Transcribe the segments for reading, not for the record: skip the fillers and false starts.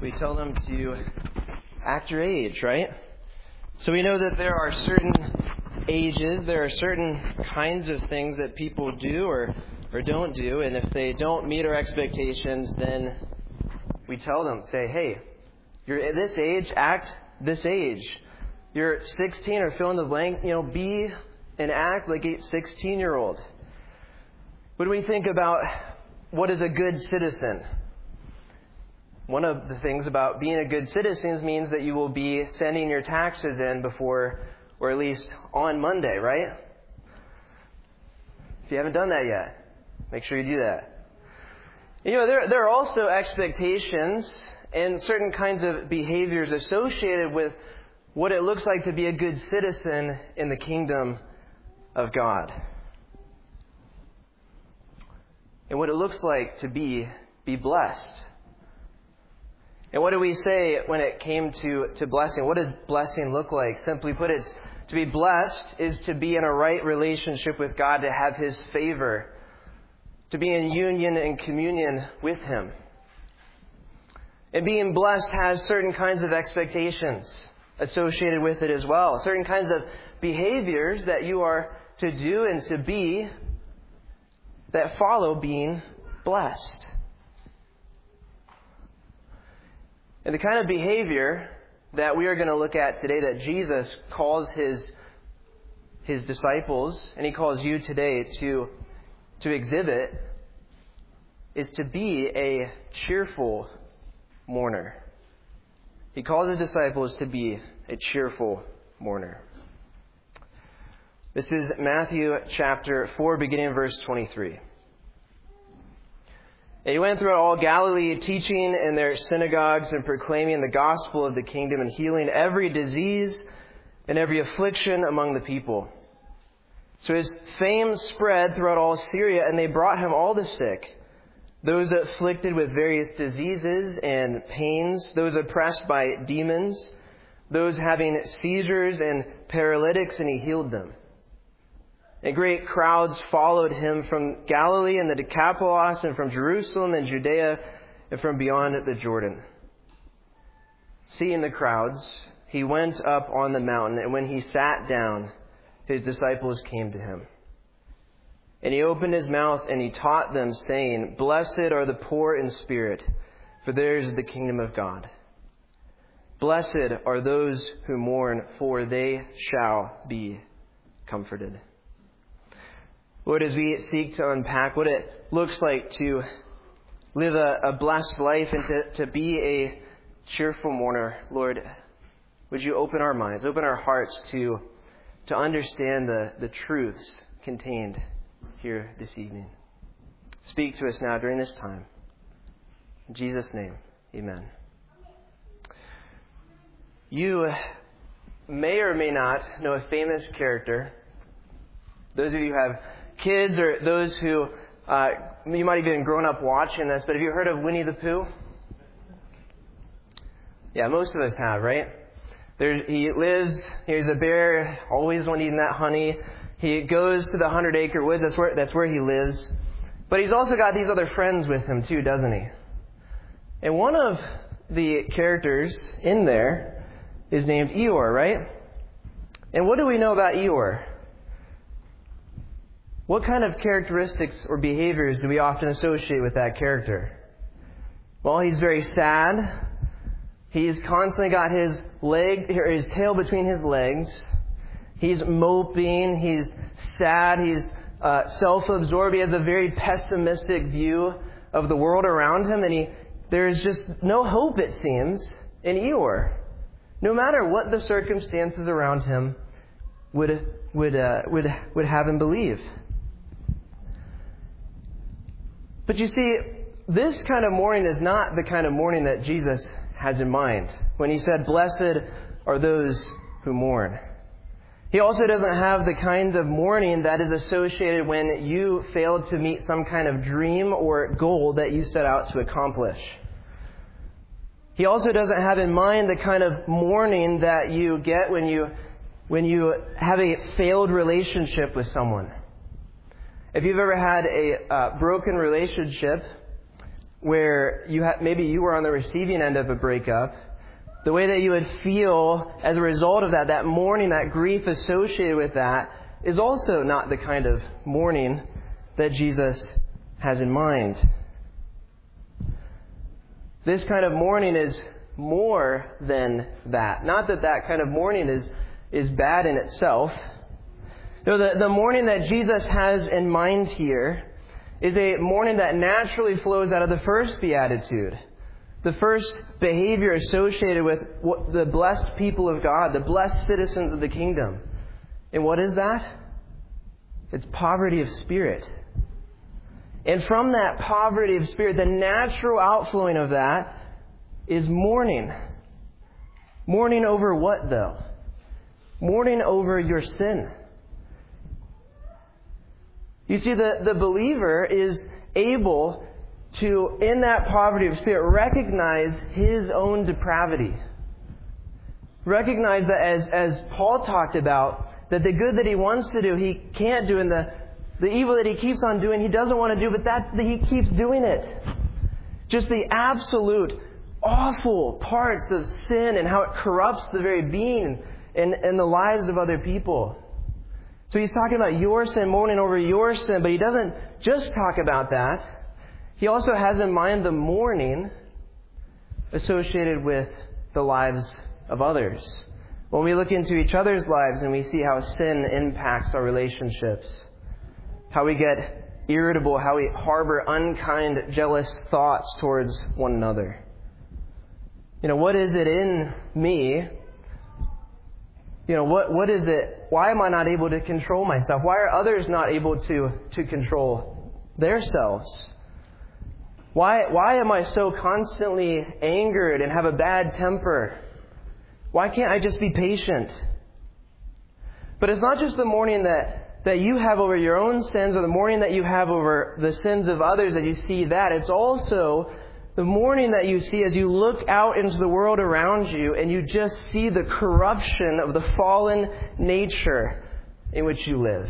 we tell them to act your age, right? So we know that there are certain ages, there are certain kinds of things that people do or don't do, and if they don't meet our expectations, then we tell them, say, hey, you're at this age, act this age. You're 16 or fill in the blank, be and act like a 16-year-old. When we think about what is a good citizen, one of the things about being a good citizen means that you will be sending your taxes in before, or at least on Monday, right? If you haven't done that yet, make sure you do that. There are also expectations and certain kinds of behaviors associated with what it looks like to be a good citizen in the kingdom of God. And what it looks like to be blessed. And what do we say when it came to blessing? What does blessing look like? Simply put, it's to be blessed is to be in a right relationship with God, to have His favor, to be in union and communion with Him. And being blessed has certain kinds of expectations associated with it as well. Certain kinds of behaviors that you are to do and to be that follow being blessed. And the kind of behavior that we are going to look at today that Jesus calls His disciples, and He calls you today to exhibit, is to be a cheerful mourner. He calls His disciples to be a cheerful mourner. This is Matthew chapter 4, beginning in verse 23. And He went throughout all Galilee, teaching in their synagogues and proclaiming the gospel of the kingdom and healing every disease and every affliction among the people. So His fame spread throughout all Syria, and they brought Him all the sick, those afflicted with various diseases and pains, those oppressed by demons, those having seizures and paralytics, and He healed them. And great crowds followed Him from Galilee and the Decapolis, and from Jerusalem and Judea, and from beyond the Jordan. Seeing the crowds, He went up on the mountain, and when He sat down, His disciples came to Him. And He opened His mouth, and He taught them, saying, Blessed are the poor in spirit, for theirs is the kingdom of God. Blessed are those who mourn, for they shall be comforted. Lord, as we seek to unpack what it looks like to live a blessed life and to be a cheerful mourner, Lord, would You open our minds, open our hearts to understand the truths contained here this evening. Speak to us now during this time. In Jesus' name, amen. You may or may not know a famous character. Those of you who have kids, or those who, you might have even grown up watching this, but have you heard of Winnie the Pooh? Yeah, most of us have, right? He lives, he's a bear, always wanting eating that honey. He goes to the 100-acre woods, that's where he lives. But he's also got these other friends with him too, doesn't he? And one of the characters in there is named Eeyore, right? And what do we know about Eeyore? What kind of characteristics or behaviors do we often associate with that character? Well, he's very sad. He's constantly got his tail between his legs. He's moping. He's sad. He's self-absorbed. He has a very pessimistic view of the world around him, and there's just no hope, it seems, in Eeyore. No matter what the circumstances around him would have him believe. But you see, this kind of mourning is not the kind of mourning that Jesus has in mind when He said, Blessed are those who mourn. He also doesn't have the kind of mourning that is associated when you failed to meet some kind of dream or goal that you set out to accomplish. He also doesn't have in mind the kind of mourning that you get when you have a failed relationship with someone. If you've ever had a broken relationship, where maybe you were on the receiving end of a breakup, the way that you would feel as a result of that mourning, that grief associated with that, is also not the kind of mourning that Jesus has in mind. This kind of mourning is more than that. Not that that kind of mourning is bad in itself. No, the mourning that Jesus has in mind here is a mourning that naturally flows out of the first beatitude. The first behavior associated with the blessed people of God, the blessed citizens of the kingdom. And what is that? It's poverty of spirit. And from that poverty of spirit, the natural outflowing of that is mourning. Mourning over what, though? Mourning over your sin. You see, the believer is able to, in that poverty of spirit, recognize his own depravity. Recognize that as Paul talked about, that the good that he wants to do, he can't do, and the evil that he keeps on doing, he doesn't want to do, but he keeps doing it. Just the absolute awful parts of sin and how it corrupts the very being and the lives of other people. So he's talking about your sin, mourning over your sin, but he doesn't just talk about that. He also has in mind the mourning associated with the lives of others. When we look into each other's lives and we see how sin impacts our relationships, how we get irritable, how we harbor unkind, jealous thoughts towards one another. What is it in me? What is it? Why am I not able to control myself? Why are others not able to control themselves? Why am I so constantly angered and have a bad temper? Why can't I just be patient? But it's not just the mourning that you have over your own sins or the mourning that you have over the sins of others that you see that. It's also the mourning that you see as you look out into the world around you and you just see the corruption of the fallen nature in which you live.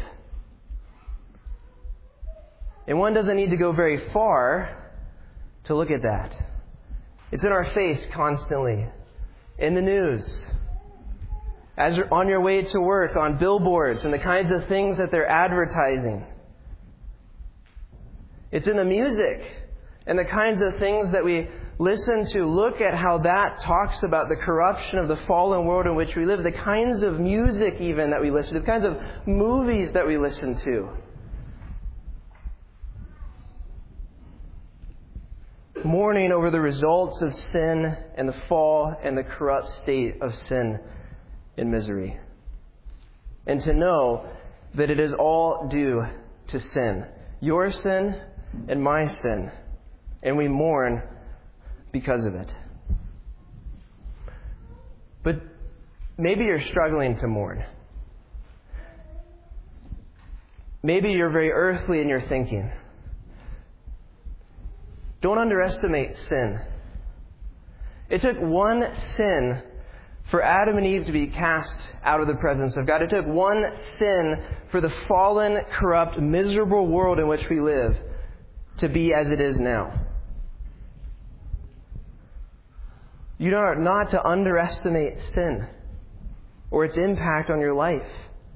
And one doesn't need to go very far to look at that. It's in our face constantly, in the news, as you're on your way to work, on billboards and the kinds of things that they're advertising. It's in the music and the kinds of things that we listen to. Look at how that talks about the corruption of the fallen world in which we live. The kinds of music even that we listen to. The kinds of movies that we listen to. Mourning over the results of sin and the fall and the corrupt state of sin and misery. And to know that it is all due to sin. Your sin and my sin. And we mourn because of it. But maybe you're struggling to mourn. Maybe you're very earthly in your thinking. Don't underestimate sin. It took one sin for Adam and Eve to be cast out of the presence of God. It took one sin for the fallen, corrupt, miserable world in which we live to be as it is now. You are not to underestimate sin or its impact on your life.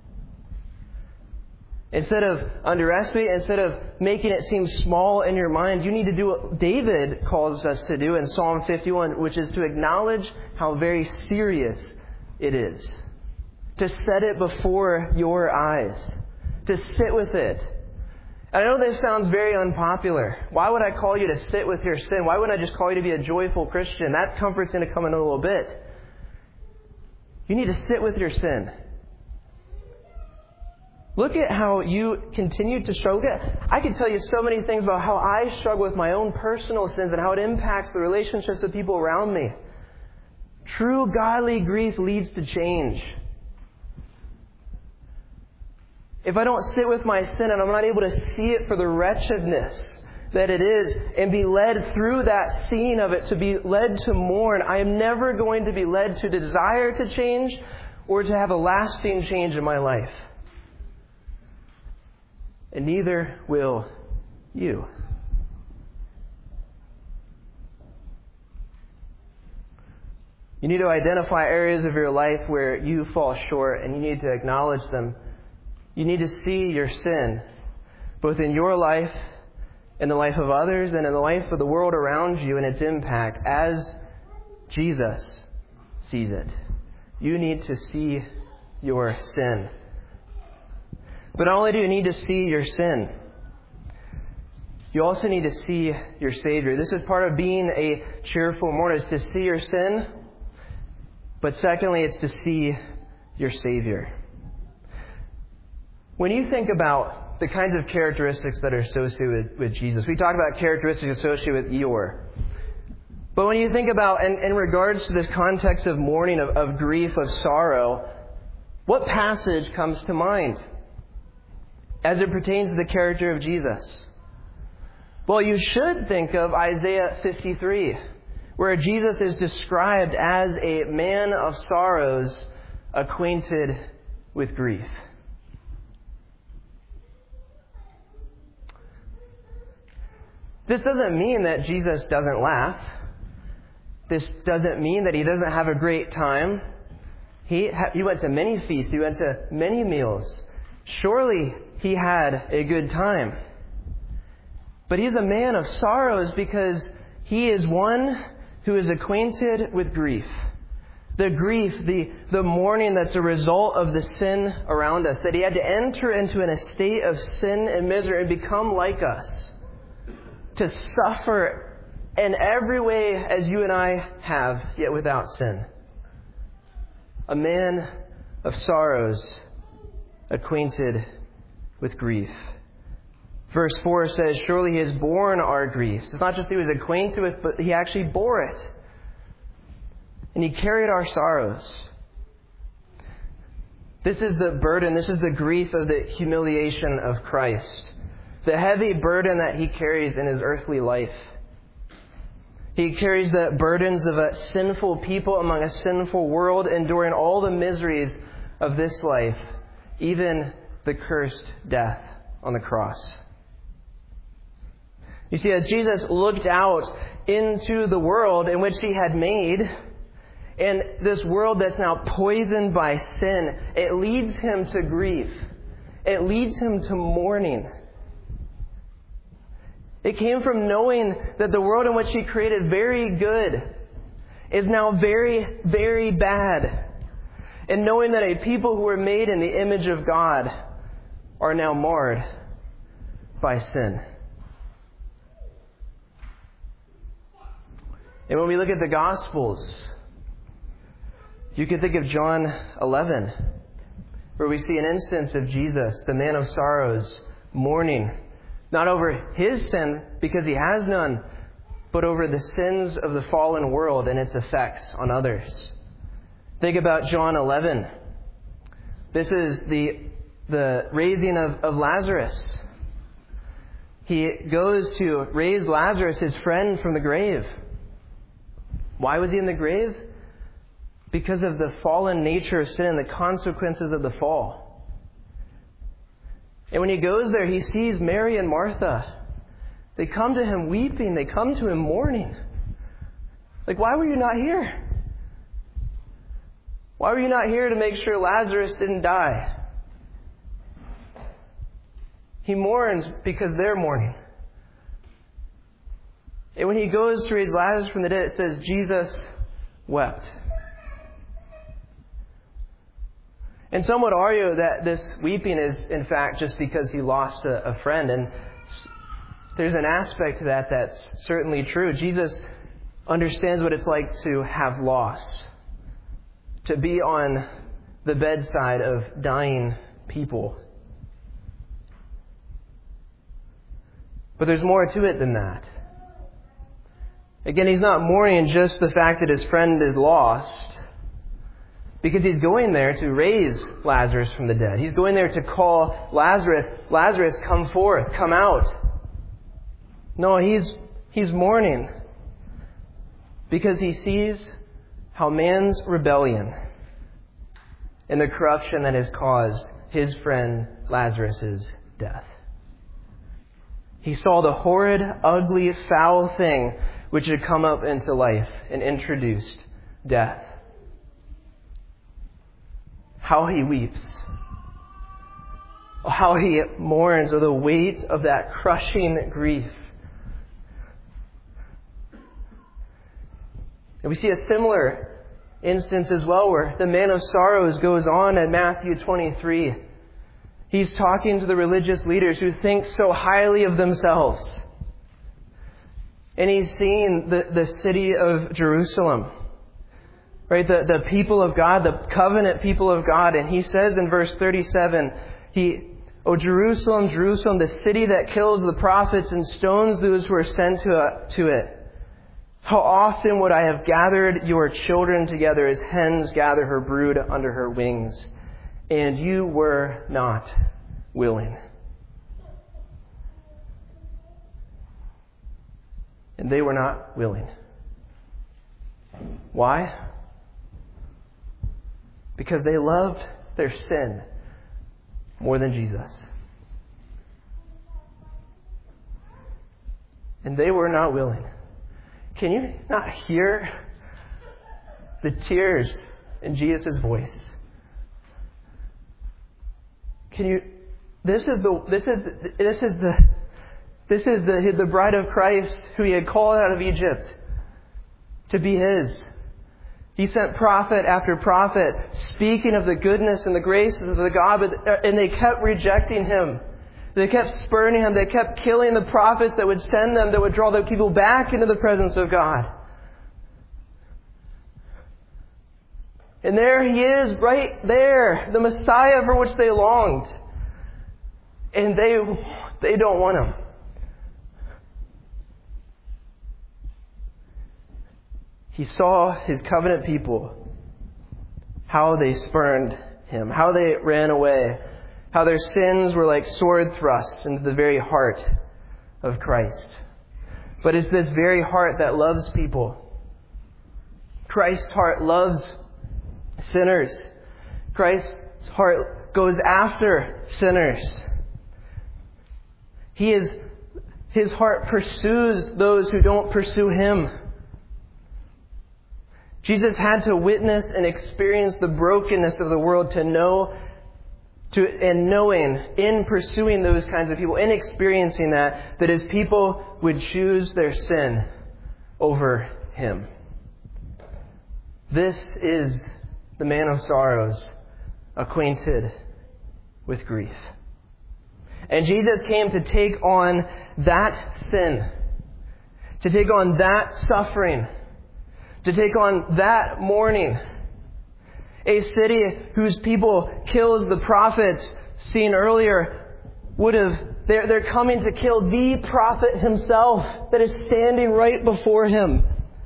Instead of underestimating, instead of making it seem small in your mind, you need to do what David calls us to do in Psalm 51, which is to acknowledge how very serious it is. To set it before your eyes. To sit with it. I know this sounds very unpopular. Why would I call you to sit with your sin? Why wouldn't I just call you to be a joyful Christian? That comfort's going to come in a little bit. You need to sit with your sin. Look at how you continue to struggle. I can tell you so many things about how I struggle with my own personal sins and how it impacts the relationships of people around me. True godly grief leads to change. If I don't sit with my sin and I'm not able to see it for the wretchedness that it is and be led through that scene of it, to be led to mourn, I am never going to be led to desire to change or to have a lasting change in my life. And neither will you. You need to identify areas of your life where you fall short, and you need to acknowledge them. You need to see your sin, both in your life, in the life of others, and in the life of the world around you and its impact, as Jesus sees it. You need to see your sin. But not only do you need to see your sin, you also need to see your Savior. This is part of being a cheerful mourner, is to see your sin. But secondly, it's to see your Savior. When you think about the kinds of characteristics that are associated with Jesus, we talk about characteristics associated with Eeyore. But when you think about, in regards to this context of mourning, of grief, of sorrow, what passage comes to mind as it pertains to the character of Jesus? Well, you should think of Isaiah 53, where Jesus is described as a man of sorrows, acquainted with grief. This doesn't mean that Jesus doesn't laugh. This doesn't mean that he doesn't have a great time. He went to many feasts. He went to many meals. Surely he had a good time. But he's a man of sorrows because he is one who is acquainted with grief. The grief, the mourning that's a result of the sin around us. That he had to enter into an estate of sin and misery and become like us. To suffer in every way as you and I have, yet without sin. A man of sorrows, acquainted with grief. Verse 4 says, surely he has borne our griefs. It's not just he was acquainted with, but he actually bore it. And he carried our sorrows. This is the burden, this is the grief of the humiliation of Christ. The heavy burden that he carries in his earthly life. He carries the burdens of a sinful people among a sinful world, enduring all the miseries of this life, even the cursed death on the cross. You see, as Jesus looked out into the world in which he had made, and this world that's now poisoned by sin, it leads him to grief. It leads him to mourning. It came from knowing that the world in which he created very good is now very, very bad. And knowing that a people who were made in the image of God are now marred by sin. And when we look at the Gospels, you can think of John 11, where we see an instance of Jesus, the man of sorrows, mourning, not over his sin, because he has none, but over the sins of the fallen world and its effects on others. Think about John 11. This is the raising of Lazarus. He goes to raise Lazarus, his friend, from the grave. Why was he in the grave? Because of the fallen nature of sin and the consequences of the fall. And when he goes there, he sees Mary and Martha. They come to him weeping. They come to him mourning. Like, why were you not here? Why were you not here to make sure Lazarus didn't die? He mourns because they're mourning. And when he goes to raise Lazarus from the dead, it says Jesus wept. And some would argue that this weeping is, in fact, just because he lost a friend. And there's an aspect to that that's certainly true. Jesus understands what it's like to have loss, to be on the bedside of dying people. But there's more to it than that. Again, he's not mourning just the fact that his friend is lost, because he's going there to raise Lazarus from the dead. He's going there to call Lazarus, come forth, come out. No, he's mourning because he sees how man's rebellion and the corruption that has caused his friend Lazarus' death. He saw the horrid, ugly, foul thing which had come up into life and introduced death. how he weeps. How he mourns of the weight of that crushing grief. And we see a similar instance as well where the man of sorrows goes on in Matthew 23. He's talking to the religious leaders who think so highly of themselves. And he's seeing the city of Jerusalem. Right? The people of God, the covenant people of God. And he says in verse 37, O Jerusalem, Jerusalem, the city that kills the prophets and stones those who are sent to it. How often would I have gathered your children together as hens gather her brood under her wings, and you were not willing. And they were not willing. Why? Because they loved their sin more than Jesus. And they were not willing. Can you not hear the tears in Jesus' voice? Can you? This is the bride of Christ who he had called out of Egypt to be his. He sent prophet after prophet speaking of the goodness and the graces of the God, and they kept rejecting him. They kept spurning him. They kept killing the prophets that would send them, that would draw the people back into the presence of God. And there he is, right there, the Messiah for which they longed. And they don't want him. He saw his covenant people, how they spurned him, how they ran away, how their sins were like sword thrusts into the very heart of Christ. But it's this very heart that loves people. Christ's heart loves sinners. Christ's heart goes after sinners. His heart pursues those who don't pursue him. Jesus had to witness and experience the brokenness of the world to know, knowing, in pursuing those kinds of people, in experiencing that his people would choose their sin over him. This is the man of sorrows, acquainted with grief. And Jesus came to take on that sin, to take on that suffering, to take on that mourning. A city whose people kills the prophets seen earlier they're coming to kill the prophet himself that is standing right before him.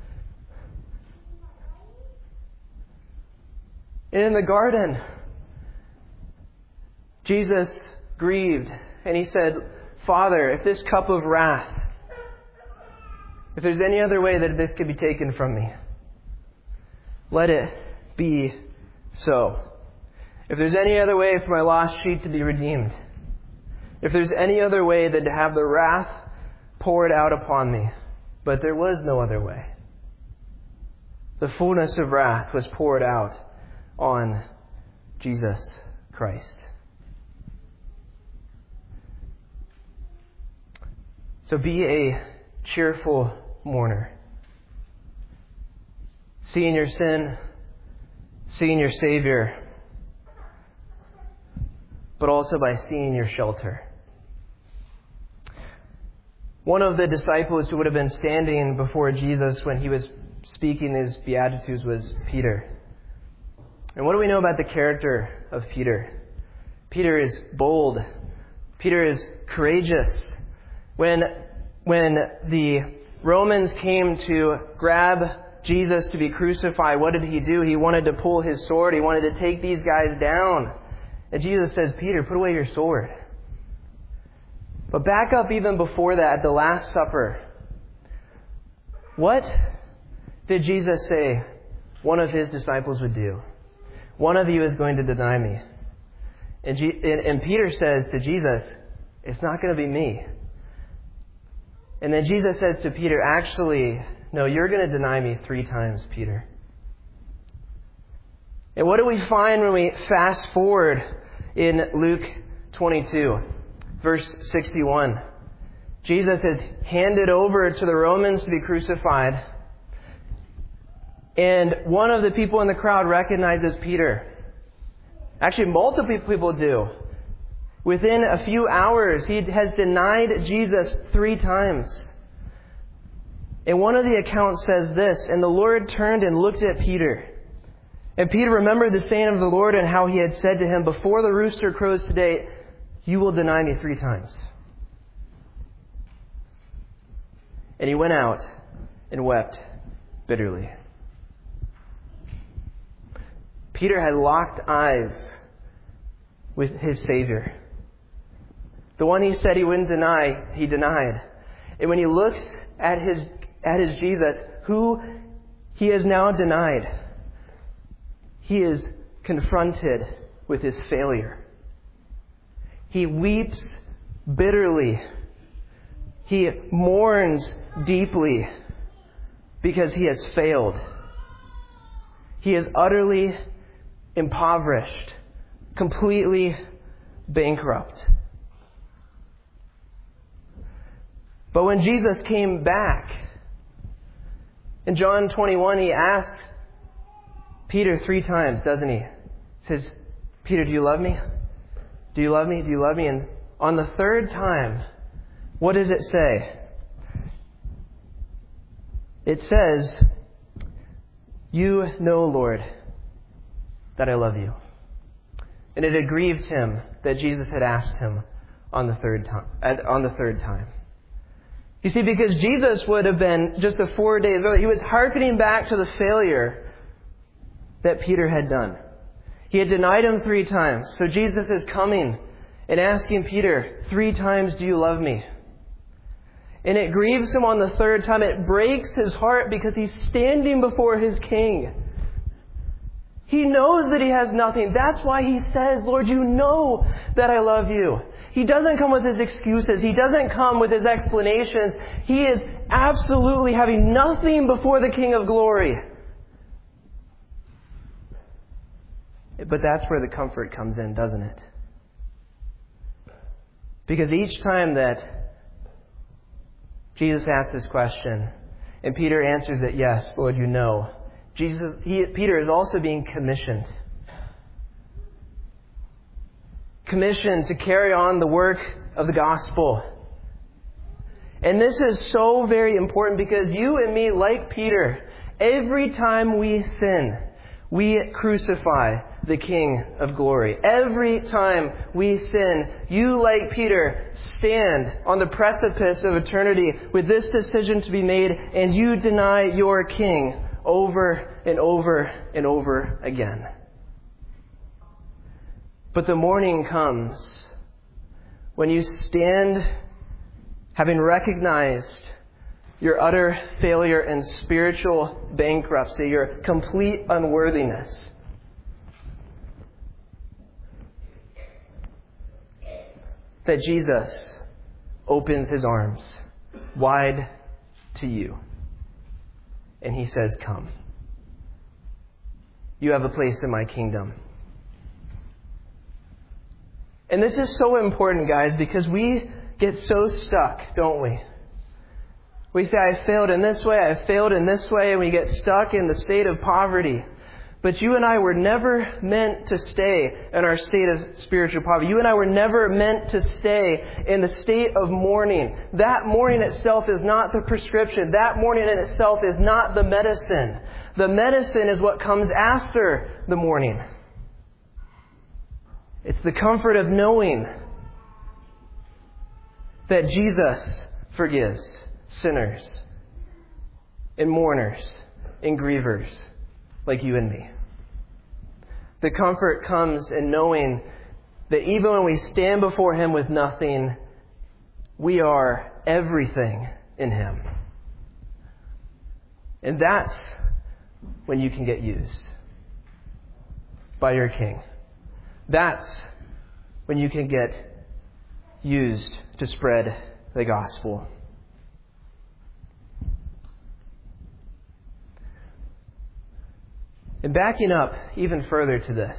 And in the garden, Jesus grieved and he said, Father, if this cup of wrath, if there's any other way that this could be taken from me, let it be so. If there's any other way for my lost sheep to be redeemed, if there's any other way than to have the wrath poured out upon me, but there was no other way. The fullness of wrath was poured out on Jesus Christ. So be a cheerful mourner. Seeing your sin, seeing your Savior, but also by seeing your shelter. One of the disciples who would have been standing before Jesus when he was speaking his Beatitudes was Peter. And what do we know about the character of Peter? Peter is bold. Peter is courageous. When the Romans came to grab Jesus to be crucified, what did he do? He wanted to pull his sword. He wanted to take these guys down. And Jesus says, Peter, put away your sword. But back up even before that, at the Last Supper, what did Jesus say one of his disciples would do? One of you is going to deny me. And Peter says to Jesus, it's not going to be me. And then Jesus says to Peter, actually, no, you're going to deny me 3 times, Peter. And what do we find when we fast forward in Luke 22, verse 61? Jesus is handed over to the Romans to be crucified. And one of the people in the crowd recognizes Peter. Actually, multiple people do. Within a few hours, he has denied Jesus 3 times. And one of the accounts says this, "And the Lord turned and looked at Peter. And Peter remembered the saying of the Lord and how he had said to him, 'Before the rooster crows today, you will deny me 3 times.' And he went out and wept bitterly." Peter had locked eyes with his Savior. The one he said he wouldn't deny, he denied. And when he looks at his Jesus, who he has now denied, he is confronted with his failure. He weeps bitterly. He mourns deeply because he has failed. He is utterly impoverished, completely bankrupt. But when Jesus came back, in John 21, he asks Peter 3 times, doesn't he? He says, "Peter, do you love me? Do you love me? Do you love me?" And on the 3rd time, what does it say? It says, "You know, Lord, that I love you." And it had grieved him that Jesus had asked him on the 3rd time. You see, because Jesus would have been just 4 days earlier, he was hearkening back to the failure that Peter had done. He had denied him 3 times. So Jesus is coming and asking Peter 3 times, "Do you love me?" And it grieves him on the 3rd time. It breaks his heart because he's standing before his King. He knows that he has nothing. That's why he says, "Lord, you know that I love you." He doesn't come with his excuses. He doesn't come with his explanations. He is absolutely having nothing before the King of Glory. But that's where the comfort comes in, doesn't it? Because each time that Jesus asks this question, and Peter answers it, "Yes, Lord, you know," Peter is also being commissioned. Commissioned to carry on the work of the gospel. And this is so very important because you and me, like Peter, every time we sin, we crucify the King of Glory. Every time we sin, you, like Peter, stand on the precipice of eternity with this decision to be made, and you deny your King over and over and over again. But the morning comes when you stand having recognized your utter failure and spiritual bankruptcy, your complete unworthiness. That Jesus opens his arms wide to you. And he says, "Come. You have a place in my kingdom." And this is so important, guys, because we get so stuck, don't we? We say, "I failed in this way, I failed in this way," and we get stuck in the state of poverty. But you and I were never meant to stay in our state of spiritual poverty. You and I were never meant to stay in the state of mourning. That mourning itself is not the prescription. That mourning in itself is not the medicine. The medicine is what comes after the mourning. It's the comfort of knowing that Jesus forgives sinners and mourners and grievers like you and me. The comfort comes in knowing that even when we stand before him with nothing, we are everything in him. And that's when you can get used by your King. That's when you can get used to spread the gospel. And backing up even further to this,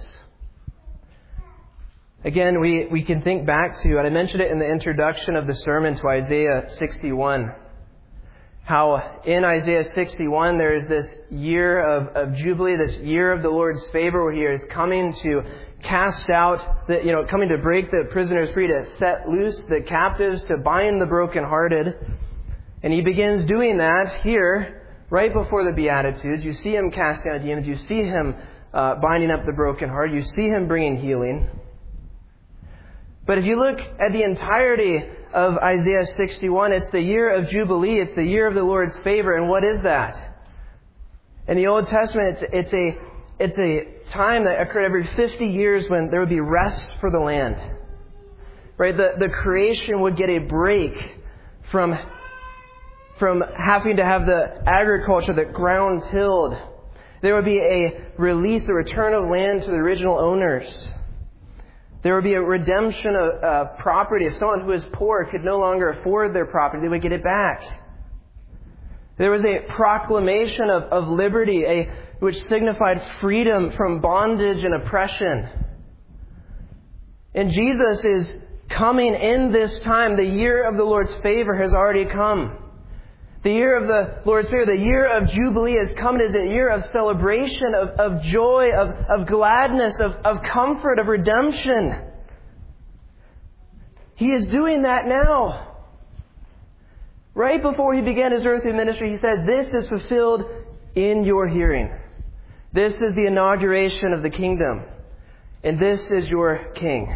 again, we can think back to, and I mentioned it in the introduction of the sermon, to Isaiah 61. How in Isaiah 61 there is this year of Jubilee, this year of the Lord's favor, where He is coming to cast out, coming to break the prisoners free, to set loose the captives, to bind the brokenhearted. And He begins doing that here, right before the Beatitudes. You see Him casting out demons. You see Him binding up the brokenhearted. You see Him bringing healing. But if you look at the entirety of Isaiah 61, it's the year of Jubilee. It's the year of the Lord's favor. And what is that? In the Old Testament, it's a time that occurred every 50 years when there would be rest for the land. Right? The creation would get a break from having to have the agriculture, the ground tilled. There would be a release, a return of land to the original owners. There would be a redemption of property. If someone who is poor could no longer afford their property, they would get it back. There was a proclamation of liberty, which signified freedom from bondage and oppression. And Jesus is coming in this time. The year of the Lord's favor has already come. The year of the Lord's favor, the year of Jubilee has come. It is a year of celebration, of joy, of gladness, of comfort, of redemption. He is doing that now. Right before He began His earthly ministry, He said, "This is fulfilled in your hearing. This is the inauguration of the kingdom. And this is your King."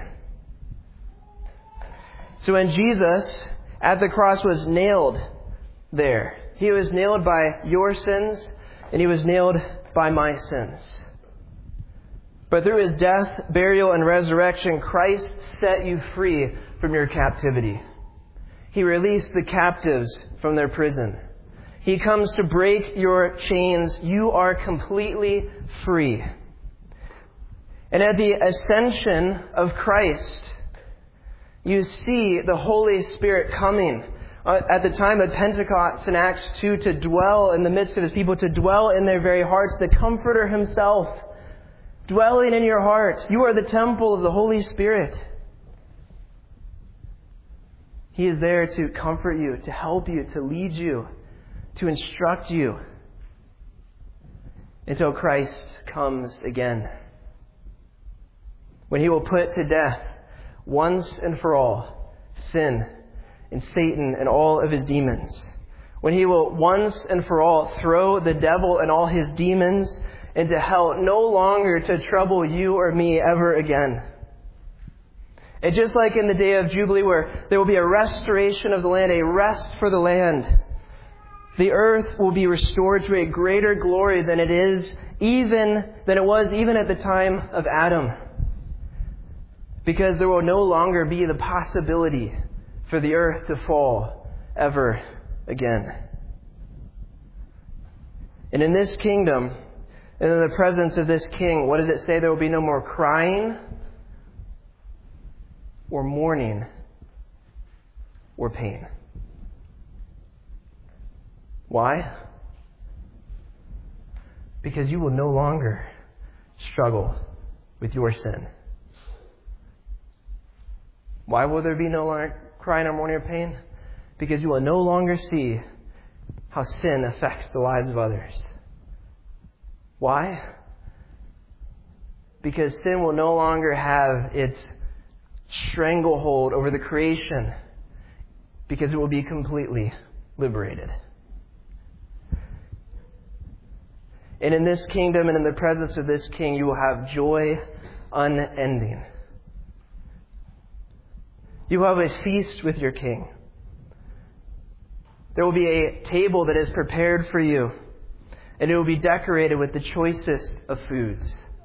So when Jesus at the cross was nailed there, He was nailed by your sins, and He was nailed by my sins. But through His death, burial, and resurrection, Christ set you free from your captivity. He released the captives from their prison. He comes to break your chains. You are completely free. And at the ascension of Christ, you see the Holy Spirit coming at the time of Pentecost in Acts 2 to dwell in the midst of His people, to dwell in their very hearts, the Comforter Himself dwelling in your hearts. You are the temple of the Holy Spirit. He is there to comfort you, to help you, to lead you, to instruct you until Christ comes again, when He will put to death once and for all sin and Satan and all of his demons. When He will once and for all throw the devil and all his demons into hell, no longer to trouble you or me ever again. And just like in the day of Jubilee, where there will be a restoration of the land, a rest for the land, the earth will be restored to a greater glory than it was even at the time of Adam. Because there will no longer be the possibility for the earth to fall ever again. And in this kingdom, and in the presence of this King, what does it say? There will be no more crying, or mourning, or pain. Why? Because you will no longer struggle with your sin. Why will there be no longer crying or mourning or pain? Because you will no longer see how sin affects the lives of others. Why? Because sin will no longer have its stranglehold over the creation, because it will be completely liberated. And in this kingdom and in the presence of this King, you will have joy unending. You will have a feast with your King. There will be a table that is prepared for you, and it will be decorated with the choicest of foods.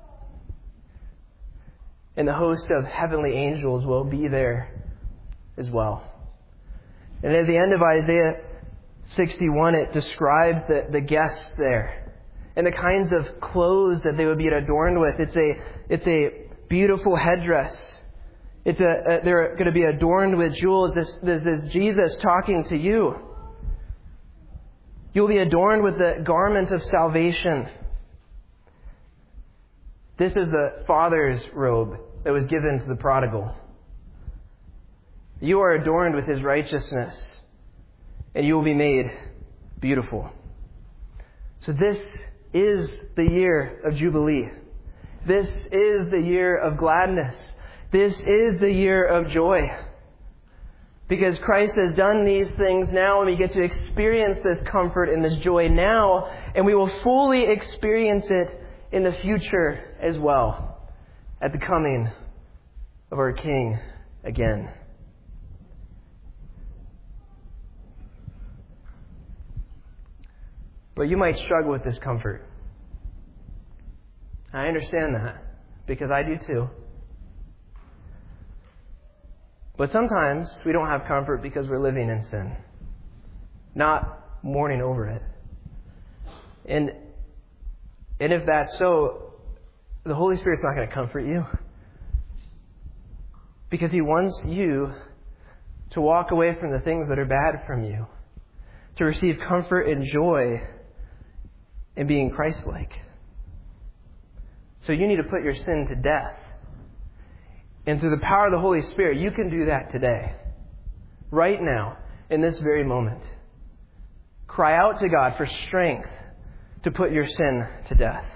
And the host of heavenly angels will be there as well. And at the end of Isaiah 61, it describes the guests there and the kinds of clothes that they would be adorned with. It's a beautiful headdress. They're going to be adorned with jewels. This is Jesus talking to you. You'll be adorned with the garment of salvation. This is the Father's robe that was given to the prodigal. You are adorned with His righteousness, and you will be made beautiful. So this is the year of Jubilee. This is the year of gladness. This is the year of joy. Because Christ has done these things now, and we get to experience this comfort and this joy now, and we will fully experience it in the future as well, at the coming of our King again. But you might struggle with this comfort. I understand that, because I do too. But sometimes we don't have comfort because we're living in sin, not mourning over it. And if that's so, the Holy Spirit's not going to comfort you, because He wants you to walk away from the things that are bad from you, to receive comfort and joy in being Christ-like. So you need to put your sin to death. And through the power of the Holy Spirit, you can do that today. Right now, in this very moment. Cry out to God for strength to put your sin to death.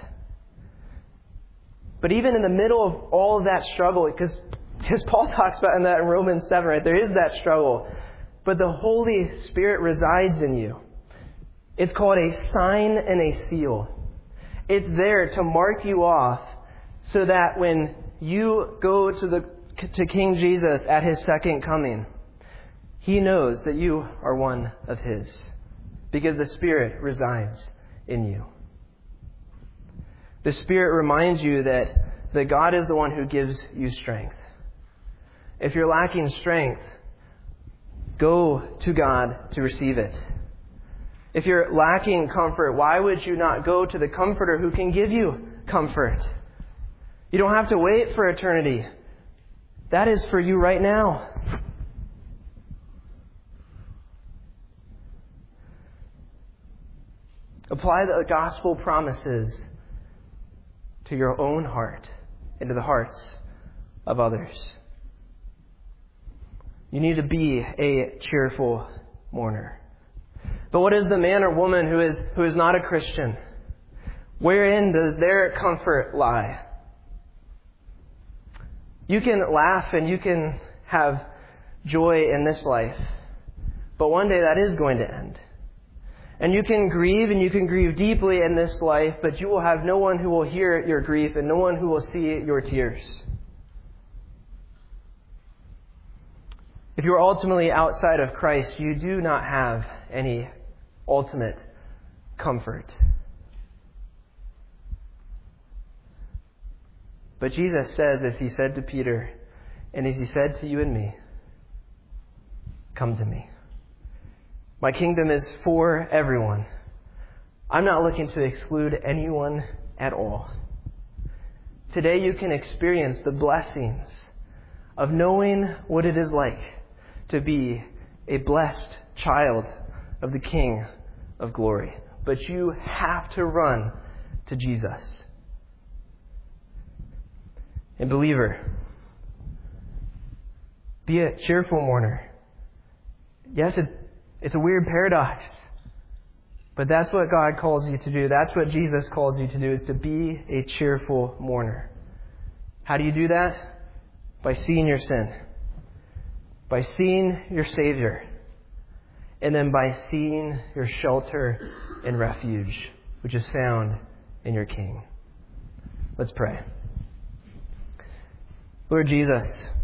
But even in the middle of all of that struggle, because Paul talks about in Romans 7, right? There is that struggle. But the Holy Spirit resides in you. It's called a sign and a seal. It's there to mark you off so that when you go to King Jesus at His second coming, He knows that you are one of His, because the Spirit resides in you. The Spirit reminds you that God is the one who gives you strength. If you're lacking strength, go to God to receive it. If you're lacking comfort, why would you not go to the Comforter who can give you comfort? You don't have to wait for eternity. That is for you right now. Apply the gospel promises to your own heart and to the hearts of others. You need to be a cheerful mourner. But what is the man or woman who is not a Christian? Wherein does their comfort lie? You can laugh and you can have joy in this life, but one day that is going to end. And you can grieve and you can grieve deeply in this life, but you will have no one who will hear your grief and no one who will see your tears. If you are ultimately outside of Christ, you do not have any ultimate comfort. But Jesus says, as He said to Peter, and as He said to you and me, come to me. My kingdom is for everyone. I'm not looking to exclude anyone at all. Today you can experience the blessings of knowing what it is like to be a blessed child of the King of glory. But you have to run to Jesus. And believer, be a cheerful mourner. Yes, it's a weird paradox, but that's what God calls you to do. That's what Jesus calls you to do, is to be a cheerful mourner. How do you do that? By seeing your sin, by seeing your Savior, and then by seeing your shelter and refuge, which is found in your King. Let's pray. Lord Jesus,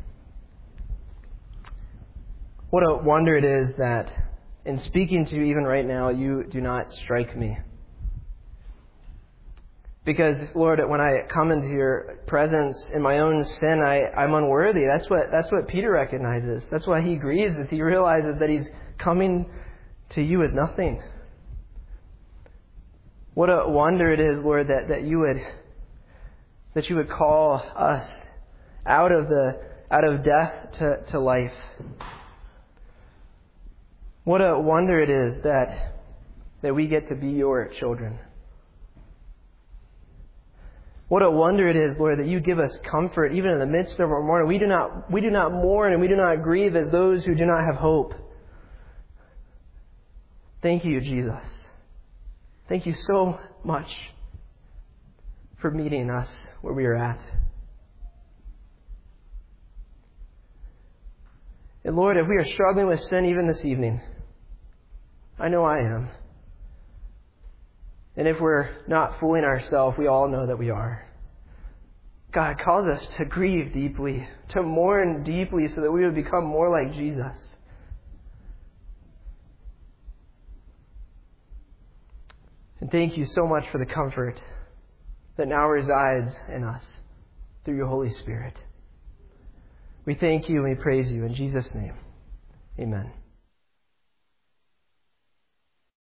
what a wonder it is that in speaking to you even right now, you do not strike me. Because, Lord, when I come into your presence in my own sin, I'm unworthy. That's what Peter recognizes. That's why he grieves, as he realizes that he's coming to you with nothing. What a wonder it is, Lord, that you would call us out of death to life. What a wonder it is that we get to be your children. What a wonder it is, Lord, that you give us comfort even in the midst of our mourning. We do not mourn and we do not grieve as those who do not have hope. Thank you, Jesus. Thank you so much for meeting us where we are at. And Lord, if we are struggling with sin even this evening, I know I am. And if we're not fooling ourselves, we all know that we are. God calls us to grieve deeply, to mourn deeply so that we would become more like Jesus. And thank you so much for the comfort that now resides in us through your Holy Spirit. We thank you and we praise you in Jesus' name. Amen.